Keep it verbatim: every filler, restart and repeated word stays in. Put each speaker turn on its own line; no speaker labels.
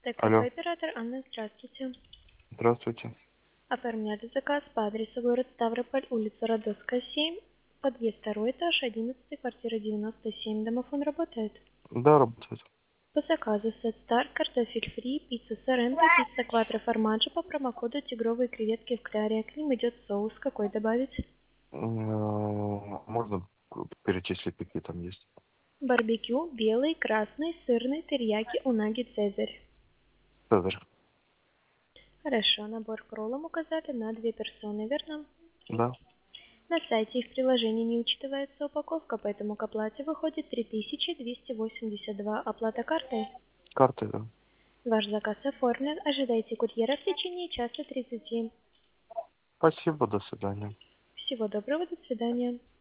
Алло,
Текстовый оператор Анна, здравствуйте.
здравствуйте.
Оформляли заказ по адресу город Ставрополь, улица Родосская, семь, подъезд второй этаж, одиннадцатый, квартира девяносто семь. Домофон работает?
Да, работает.
По заказу сет стар, картофель фри, пицца соренто, пицца квадро формаджо по промокоду тигровые креветки в кляре. К ним идет соус. Какой добавить?
М, Можно перечислить, какие там есть?
Барбекю, белый, красный, сырный, терияки, унаги, цезарь.
Цезарь.
Хорошо, набор к роллам указали на две персоны, верно?
Да,
На сайте и в приложении не учитывается упаковка, поэтому к оплате выходит три тысячи двести восемьдесят два. Оплата картой.
карты, да.
Ваш заказ оформлен. Ожидайте курьера в течение часа тридцати.
Спасибо, до свидания.
Всего доброго, до свидания.